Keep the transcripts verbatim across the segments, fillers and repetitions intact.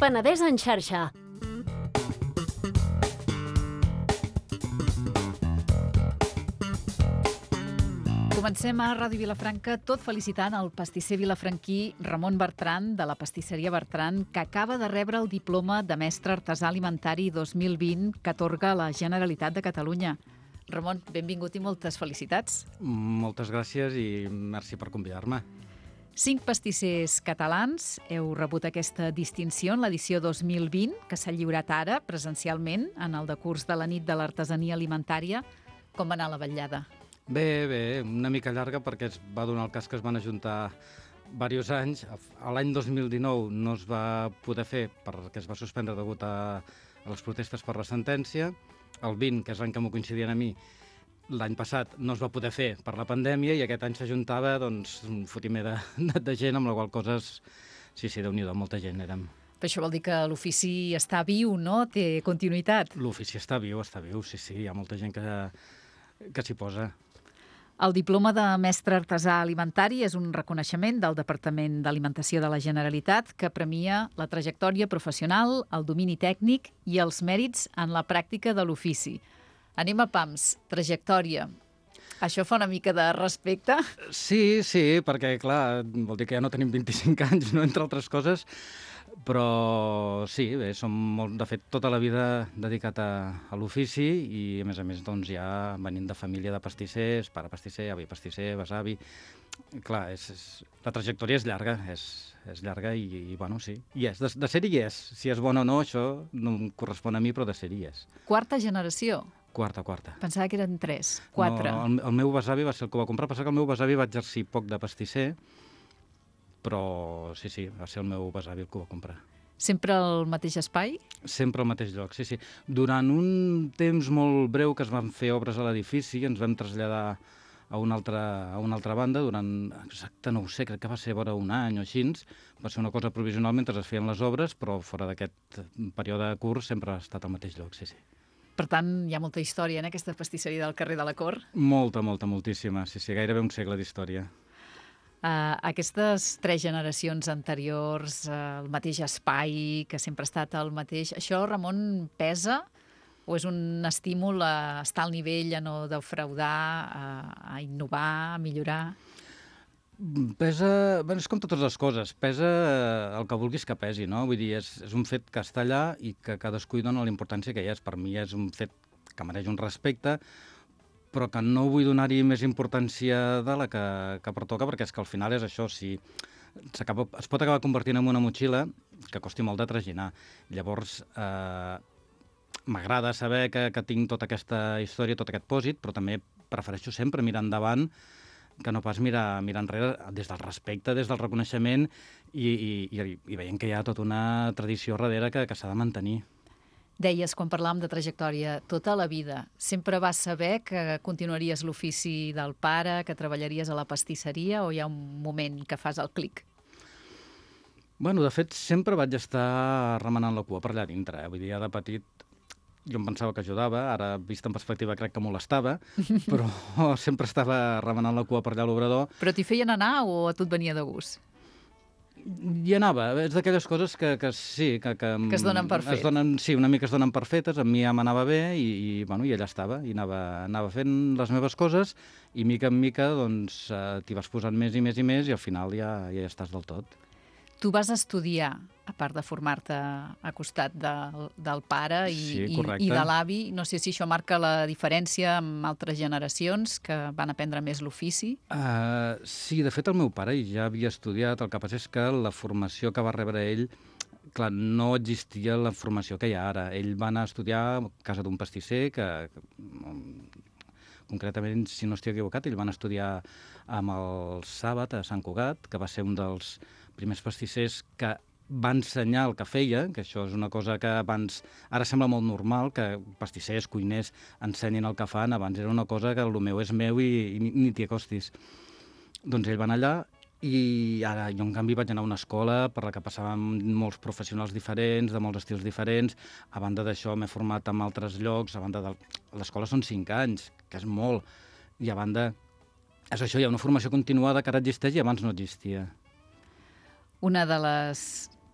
Penedès en xarxa. Comencem a Ràdio Vilafranca tot felicitant el pastisser vilafranquí Ramon Bertran de la pastisseria Bertran, que acaba de rebre el diploma de mestre artesà alimentari dos mil vint que atorga la Generalitat de Catalunya. Ramon, benvingut i moltes felicitats. Moltes gràcies i merci per convidar-me. Cinc pastissers catalans heu rebut aquesta distinció en l'edició dos mil vint, que s'ha lliurat ara presencialment en el decurs de la nit de l'artesania alimentària. Com va anar la vetllada? Bé, bé, una mica llarga perquè es va donar el cas que es van ajuntar diversos anys. A l'any dos mil dinou no es va poder fer perquè es va suspendre degut a, a les protestes per la sentència. El vint, que és l'any que m'ho coincidien a mi, l'any passat no es va poder fer per la pandèmia i aquest any s'ajuntava doncs, un fotimer de, de gent, amb la qual cosa, sí, sí, Déu-n'hi-do, molta gent érem. Però això vol dir que l'ofici està viu, no? Té continuïtat. L'ofici està viu, està viu, sí, sí, hi ha molta gent que, que s'hi posa. El diploma de mestre artesà alimentari és un reconeixement del Departament d'Alimentació de la Generalitat que premia la trajectòria professional, el domini tècnic i els mèrits en la pràctica de l'ofici. Anem a pams, trajectòria. Això fa una mica de respecte? Sí, sí, perquè, clar, vol dir que ja no tenim vint-i-cinc anys, no?, entre altres coses, però sí, bé, som molt, de fet, tota la vida dedicat a, a l'ofici i, a més a més, doncs, ja venint de família de pastissers, pare pastisser, avi pastisser, besavi. Clar, és, és, la trajectòria és llarga, és, és llarga i, i, bueno, sí, hi és. De, de ser-hi és. Si és bona o no, això no em correspon a mi, però de ser-hi és. Quarta generació? Quarta, quarta. Pensava que eren tres, quatre. No, el, el meu besavi va ser el que ho va comprar, passa que el meu besavi va exercir poc de pastisser, però sí, sí, va ser el meu besavi el que ho va comprar. Sempre al mateix espai? Sempre al mateix lloc, sí, sí. Durant un temps molt breu que es van fer obres a l'edifici, ens vam traslladar a una altra, a una altra banda, durant, exacte, no ho sé, crec que va ser vora un any o així, va ser una cosa provisional mentre es feien les obres, però fora d'aquest període curt sempre ha estat al mateix lloc, sí, sí. Per tant, hi ha molta història en aquesta pastisseria del carrer de la Cort? Molta, molta, moltíssima, sí, sí, gairebé un segle d'història. Uh, aquestes tres generacions anteriors, uh, el mateix espai, que sempre ha estat el mateix, això, Ramon, pesa o és un estímul a estar al nivell, a no defraudar, a, a innovar, a millorar? Pesa, bueno, és com totes les coses, pesa el que vulguis que pesi, no? Vull dir, és, és un fet que està allà i que cadascú hi dona la importància que hi és. Per mi és un fet que mereix un respecte, però que no vull donar-hi més importància de la que, que pertoca, perquè és que al final és això, si es pot acabar convertint en una motxilla que costi molt de traginar. Llavors, eh, m'agrada saber que, que tinc tota aquesta història, tot aquest pòsit, però també prefereixo sempre mirar endavant que no pas mirar, mirar enrere des del respecte, des del reconeixement i, i, i, i veient que hi ha tota una tradició darrere que, que s'ha de mantenir. Deies, quan parlàvem de trajectòria, tota la vida, sempre vas saber que continuaries l'ofici del pare, que treballaries a la pastisseria, o hi ha un moment que fas el clic? Bueno, de fet, sempre vaig estar remenant la cua per allà dintre. Eh? Vull dir, ja de petit jo em pensava que ajudava, ara, vist en perspectiva, crec que molestava, però sempre estava remenant la cua per allà a l'obrador. Però t'hi feien anar o a tu et venia de gust? Hi anava, és d'aquelles coses que, que sí, que, que... Que es donen per fet. Es donen, sí, una mica es donen per fetes, a mi ja m'anava bé i, i, bueno, i allà estava, i anava, anava fent les meves coses i mica en mica doncs, eh, t'hi vas posant més i més i més i al final ja, ja estàs del tot. Tu vas estudiar, a part de formar-te a costat de, del pare i, sí, i, i de l'avi. No sé si això marca la diferència amb altres generacions que van aprendre més l'ofici. Uh, sí, de fet el meu pare ja havia estudiat, el que passa és que la formació que va rebre ell, clar, no existia la formació que hi ha ara. Ell va anar a estudiar a casa d'un pastisser que, que concretament, si no estic equivocat, ell van estudiar amb el Sàbat a Sant Cugat, que va ser un dels primers pastissers que va ensenyar el que feia, que això és una cosa que abans, ara sembla molt normal que pastissers, cuiners ensenyin el que fan, abans era una cosa que el meu és meu i, i ni t'hi acostis. Doncs ell va anar allà i ara jo en canvi vaig anar a una escola per la que passaven molts professionals diferents, de molts estils diferents. A banda d'això m'he format en altres llocs, a banda de... l'escola són cinc anys, que és molt, i a banda és això, hi ha una formació continuada que ara existeix i abans no existia. Una de les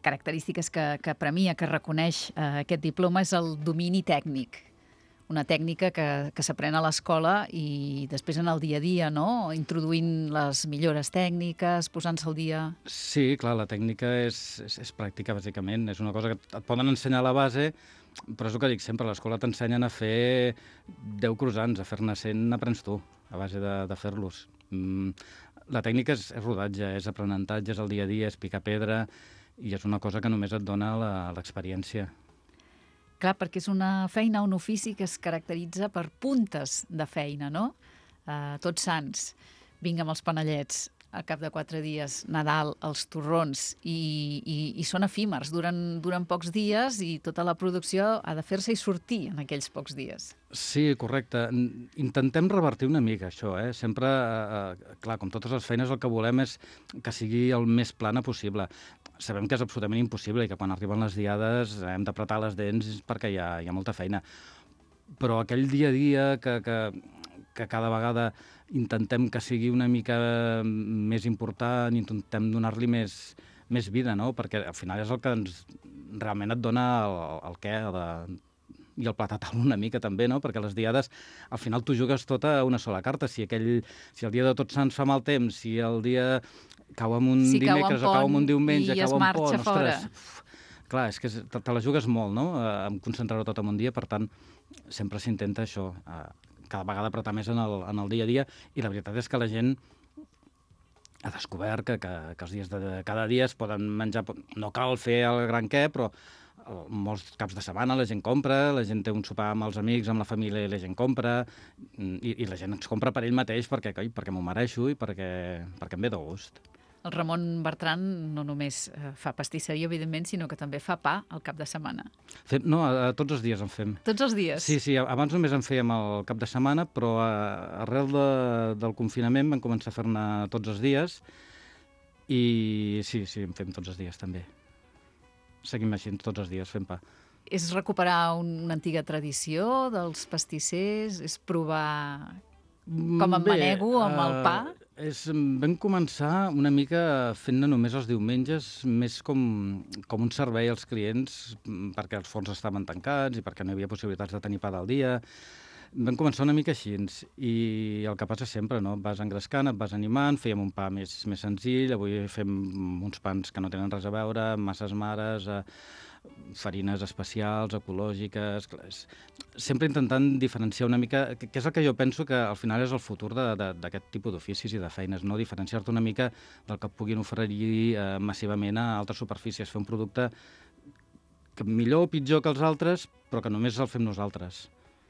característiques que, que premia, que reconeix eh, aquest diploma és el domini tècnic. Una tècnica que, que s'aprèn a l'escola i després en el dia a dia, no? Introduint les millores tècniques, posant-se al dia... Sí, clar, la tècnica és, és, és pràctica, bàsicament. És una cosa que et poden ensenyar a la base, però és el que dic sempre, a l'escola t'ensenyen a fer deu croissants, a fer-ne cent aprens tu, a base de, de fer-los. Mm, la tècnica és, és rodatge, és aprenentatge, és el dia a dia, és picar pedra, i és una cosa que només et dona l'experiència. Clar, perquè és una feina, un ofici que es caracteritza per puntes de feina, no? Uh, tots sants, vinga amb els panellets, al cap de quatre dies, Nadal, els torrons, i, i, i són efímers, duren, duren pocs dies i tota la producció ha de fer-se i sortir en aquells pocs dies. Sí, correcte. Intentem revertir una mica això, eh? Sempre, eh, clar, com totes les feines, el que volem és que sigui el més plana possible. Sabem que és absolutament impossible i que quan arriben les diades hem d'apretar les dents perquè hi ha, hi ha molta feina. Però aquell dia a dia que, que, que cada vegada intentem que sigui una mica més important, intentem donar-li més, més vida, no? Perquè al final és el que ens, realment et dona el, el què, de, i el plat a taula una mica també, no? Perquè les diades, al final tu jugues tota una sola carta. Si, aquell, si el dia de Tots Sants fa mal temps, si el dia cau en un si dimecres o cau en un diumenge, cau en pont, ostres, uf, clar, és que te, te la jugues molt, no? Eh, concentrar-ho tot en un dia, per tant, sempre s'intenta això, eh, cada vegada apretar més en el, en el dia a dia, i la veritat és que la gent ha descobert que, que, que els dies de, de cada dia es poden menjar, no cal fer el gran què, però molts caps de setmana la gent compra, la gent té un sopar amb els amics, amb la família, i la gent compra, i, i la gent ens compra per ell mateix perquè, coi, perquè m'ho mereixo i perquè, perquè em ve de gust. El Ramon Bertran no només fa pastisseria, evidentment, sinó que també fa pa al cap de setmana. Fem, no, a, a tots els dies en fem. Tots els dies? Sí, sí, abans només en fèiem el cap de setmana, però a, arrel de, del confinament vam començar a fer-ne tots els dies, i sí, sí, en fem tots els dies també. Seguim així tots els dies fent pa. És recuperar una antiga tradició dels pastissers? És provar com em manego amb el pa? Uh, és, vam començar una mica fent-ne només els diumenges, més com, com un servei als clients, perquè els forns estaven tancats i perquè no hi havia possibilitats de tenir pa del dia. Vam començar una mica així, i el que passa sempre, no? Vas engrescant, et vas animant, fèiem un pa més, més senzill, avui fem uns pans que no tenen res a veure, masses mares, eh, farines especials, ecològiques, sempre intentant diferenciar una mica, que és el que jo penso que al final és el futur d'aquest tipus d'oficis i de feines, no? Diferenciar-te una mica del que puguin oferir eh, massivament a altres superfícies, fer un producte que millor o pitjor que els altres, però que només el fem nosaltres.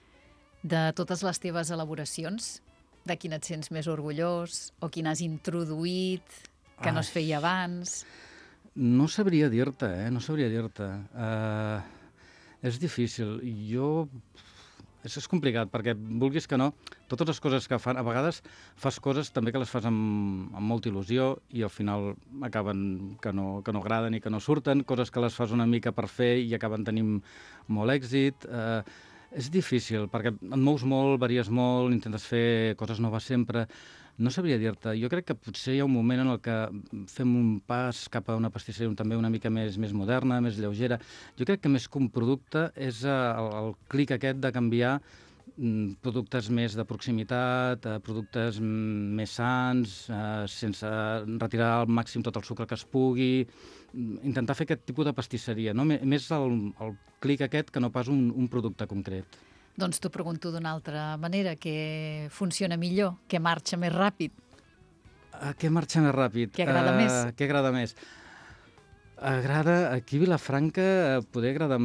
De totes les teves elaboracions, de quina et sents més orgullós o quina has introduït que no es feia abans? No sabria dir-te, eh? No sabria dir-te. Uh, és difícil. Jo... És, és complicat, perquè vulguis que no, totes les coses que fan, a vegades fas coses també que les fas amb, amb molta il·lusió i al final acaben que no, que no agraden i que no surten, coses que les fas una mica per fer i acaben tenint molt èxit. Uh, és difícil, perquè et mous molt, varies molt, intentes fer coses noves sempre. No sabria dir-te. Jo crec que potser hi ha un moment en el que fem un pas cap a una pastisseria també una mica més, més moderna, més lleugera. Jo crec que més que un producte és el, el clic aquest de canviar mm, productes més de proximitat, eh, productes mm, més sans, eh, sense retirar al màxim tot el sucre que es pugui, intentar fer aquest tipus de pastisseria, no? Més el, el clic aquest que no pas un, un producte concret. Doncs t'ho pregunto d'una altra manera, què funciona millor, què marxa més ràpid? Uh, què marxa més ràpid? Què agrada uh, més? Què agrada més? Agrada, aquí a Vilafranca, poder agradar...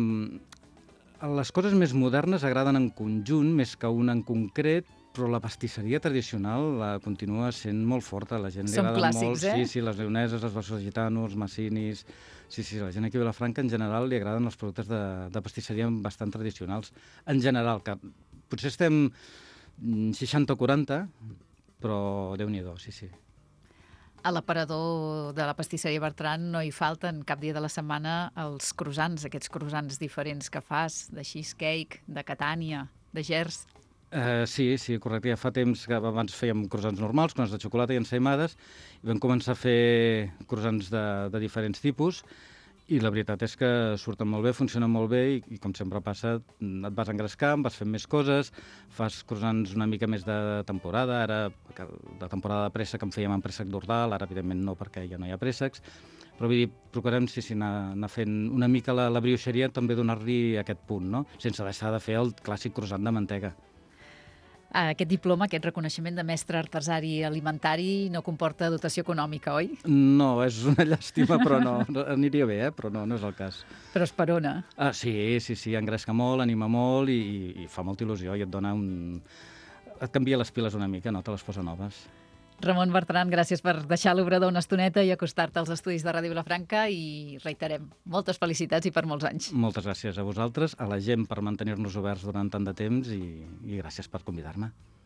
Les coses més modernes agraden en conjunt, més que una en concret, però la pastisseria tradicional la continua sent molt forta. La gent li Són agrada clàssics, molt. eh? Sí, sí, les leoneses, els versos gitanos, massinis... Sí, sí, la gent aquí a Vilafranca en general li agraden els productes de, de pastisseria bastant tradicionals. En general, que potser estem seixanta o quaranta, però Déu-n'hi-do, sí, sí. A l'aparador de la pastisseria Bertran no hi falten cap dia de la setmana els croissants, aquests croissants diferents que fas, de cheesecake, de Catània, de Gers. Uh, sí, sí, correcte. Ja fa temps que abans fèiem croissants normals, croissants de xocolata i ensaïmades, i vam començar a fer croissants de, de diferents tipus, I la veritat és que surten molt bé, funcionen molt bé i, i com sempre passa, et vas engrescant, vas fent més coses, fas croissants una mica més de temporada, ara de temporada de préssec en fèiem en préssec d'Ordal, ara evidentment no perquè ja no hi ha préssecs, però vull dir, procurem sí, sí, anar, anar fent una mica la, la brioixeria, també donar-li aquest punt, no? Sense deixar de fer el clàssic croissant de mantega. Aquest diploma, aquest reconeixement de mestre artesà i alimentari no comporta dotació econòmica, oi? No, és una llàstima, però no. Aniria bé, eh? Però no, no és el cas. Però esperona. Ah, sí, sí, sí, engresca molt, anima molt i, i fa molta il·lusió i et dona un... et canvia les piles una mica, no? Te les posa noves. Ramon Bertran, gràcies per deixar l'obrador una estoneta i acostar-te als estudis de Ràdio Vilafranca i reiterem, moltes felicitats i per molts anys. Moltes gràcies a vosaltres, a la gent per mantenir-nos oberts durant tant de temps i, i gràcies per convidar-me.